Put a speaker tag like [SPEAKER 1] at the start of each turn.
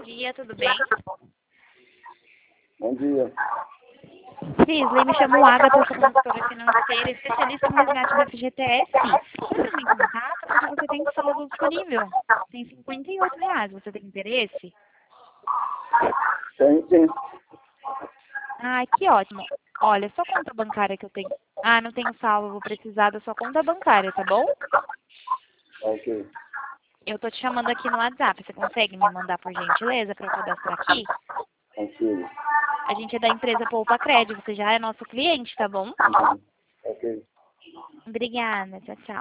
[SPEAKER 1] dia, tudo bem?
[SPEAKER 2] Bom dia.
[SPEAKER 1] Cisle, me chamo Agatha, eu sou consultora financeira, especialista em resgate do FGTS. Estou entrando em contato porque você tem saldo disponível. Tem R$ 58. Você tem interesse?
[SPEAKER 2] Tem sim.
[SPEAKER 1] Ai, que ótimo. Olha, sua conta bancária que eu tenho. Ah, não tenho saldo, vou precisar da sua conta bancária, tá bom?
[SPEAKER 2] Ok.
[SPEAKER 1] Eu tô te chamando aqui no WhatsApp. Você consegue me mandar por gentileza para eu cadastrar aqui?
[SPEAKER 2] Consigo.
[SPEAKER 1] A gente é da empresa Poupa Crédito, você já é nosso cliente, tá bom?
[SPEAKER 2] Ok.
[SPEAKER 1] Obrigada, tchau, tchau.